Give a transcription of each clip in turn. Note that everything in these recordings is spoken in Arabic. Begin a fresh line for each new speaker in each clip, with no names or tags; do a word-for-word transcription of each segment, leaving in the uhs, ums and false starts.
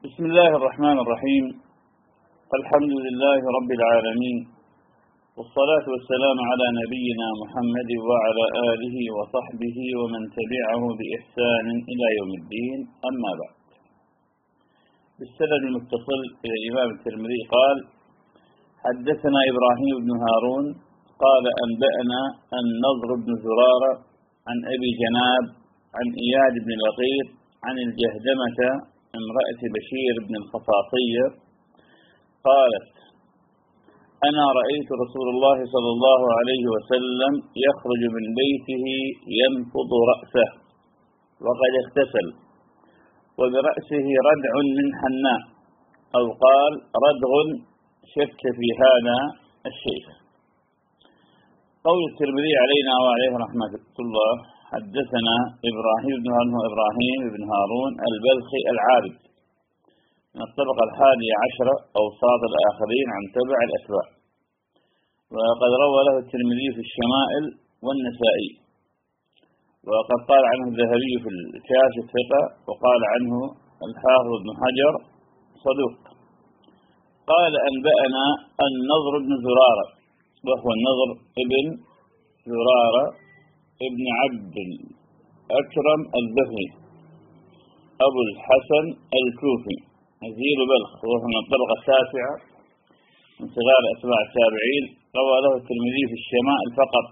بسم الله الرحمن الرحيم. الحمد لله رب العالمين، والصلاة والسلام على نبينا محمد وعلى آله وصحبه ومن تبعه بإحسان إلى يوم الدين، أما بعد. بالسند المتصل إلى الإمام الترمذي قال: حدثنا إبراهيم بن هارون قال أنبأنا النضر بن زرارة عن أبي جناب عن إياد بن لقيط عن الجهدمة امرأة بشير بن الخصاصية قالت: أنا رأيت رسول الله صلى الله عليه وسلم يخرج من بيته ينفض رأسه وقد اغتسل، وبرأسه ردع من حناء، أو قال ردغ، شك في هذا الشيخ. قول الترمذي علينا وعليه رحمة الله: حدثنا إبراهيم بن هارون إبراهيم بن هارون البلخي العابد من الطبقة الحادية عشرة أوساط الآخرين عن تبع الأتباع، وقد روى له الترمذي في الشمائل والنسائي، وقد قال عنه الذهبي في الكاشف الثقة، وقال عنه الحافظ بن حجر صدوق. قال أنبأنا النضر بن زرارة، وهو النضر ابن زرارة ابن عبد الأكرم البهري أبو الحسن الكوفي نزيل بلخ، وهو من الطبقة التاسعة من صغار أتباع التابعين. روى له الترمذي في الشمائل فقط،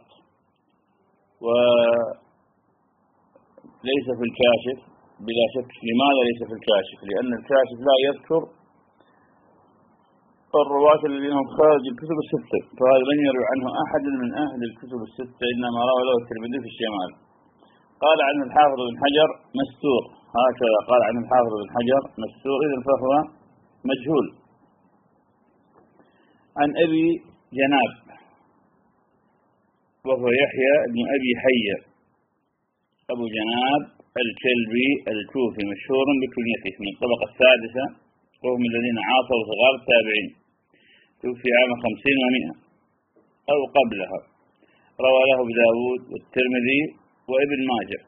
وليس في الكاشف بلا شك. لماذا ليس في الكاشف؟ لأن الكاشف لا يذكر الرواة الذين هم خارج الكتب الستة، فهذا لم يروي عنه أحد من أهل الكتب الستة، إنما روى له الترمذي في الشمال. قال عنه الحافظ بن حجر مستور، هكذا قال عنه الحافظ بن حجر مستور، إذن فهو مجهول. عن أبي جناب وهو يحيى بن أبي حية أبو جناب الكلبي الكوفي، مشهور بكنيته، من الطبقة السادسة، وهم الذين عاصروا صغار التابعين، توفي عام خمسين ومئة أو قبلها. روى له أبو داود والترمذي وابن ماجه.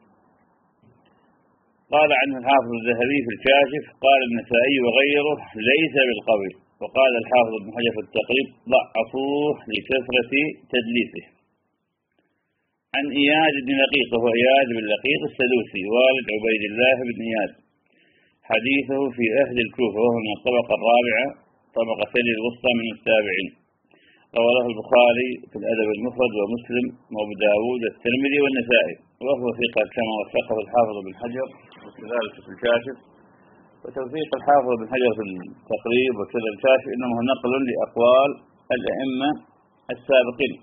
قال عنه الحافظ الذهبي في الكاشف، قال النسائي وغيره ليس بالقوي، وقال الحافظ ابن حجر في التقريب ضعفوه لكثرة تدليسه. عن إياد بن لقيط، وهو إياد بن لقيط السدوسي والد عبيد الله بن إياد، حديثه في أهل الكوفة، وهو من الطبقة الرابعة طبقة ثانية الوسطى من التابعين. روى له البخاري في الأدب المفرد ومسلم وأبو داود والترمذي والنسائي، وهو ثقة كما وثقه الحافظ بن حجر وكذلك في الكاشف. وتوثيق الحافظ بن حجر في التقريب وكذا الكاشف إنما هو نقل لأقوال الأئمة السابقين.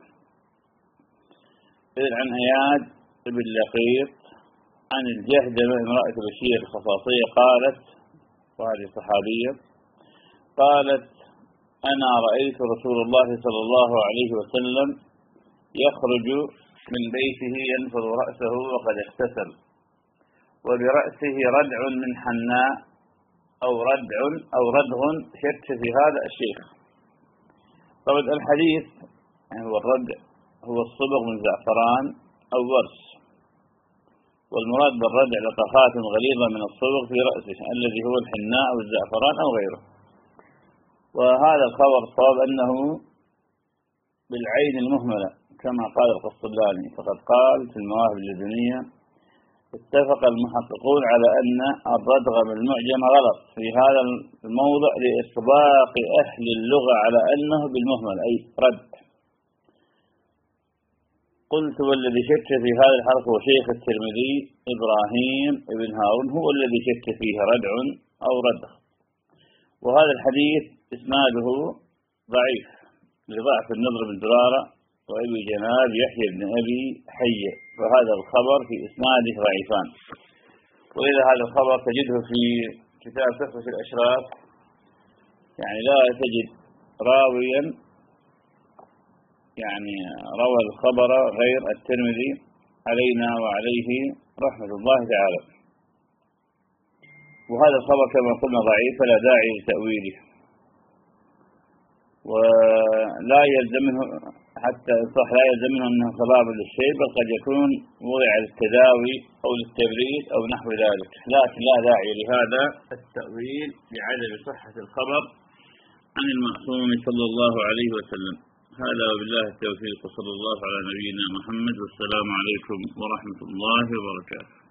عن إياد بن لقيط عن الجهدمة امرأة بشير الخصاصية قالت، وهذه صحابية، قالت: أنا رأيت رسول الله صلى الله عليه وسلم يخرج من بيته ينفض رأسه وقد اغتسل، وبرأسه ردع من حناء، أو ردع أو ردغ، شك في هذا الشيخ. طبعا الحديث يعني هو الردع هو الصبغ من زعفران أو ورس، والمراد بالردع لطخات غليظة من الصبغ في رأسه الذي هو الحناء أو الزعفران أو غيره. وهذا الخبر صواب أنه بالعين المهملة كما قال القسطلاني، فقد قال في المواهب اللدنية: اتفق المحققون على أن الردغ بالمعجم غلط في هذا الموضع لإطباق أهل اللغة على أنه بالمهمل أي رد. قلت: والذي شك في هذا الحرف هو شيخ الترمذي إبراهيم بن هارون، هو الذي شك فيه ردع أو ردغ. وهذا الحديث إسناده ضعيف لضعف النضر بن زرارة وأبي جناب يحيى بن أبي حية، وهذا الخبر في إسناده ضعيفان. وإذا هذا الخبر تجده في كتاب تحفة الأشراف، يعني لا تجد راويا يعني روى الخبر غير الترمذي علينا وعليه رحمة الله تعالى. وهذا الخبر كما قلنا ضعيف، فلا داعي لتأويله، ولا يلزم منه حتى يصح لا يلزم منه أنه سبب للشيء، بل قد يكون وضع للتداوي أو للتبريد أو نحو ذلك، لكن لا داعي لهذا التأويل لعدم صحة الخبر عن المعصوم صلى الله عليه وسلم. هذا وبالله التوفيق، وصلى الله على نبينا محمد، والسلام عليكم ورحمة الله وبركاته.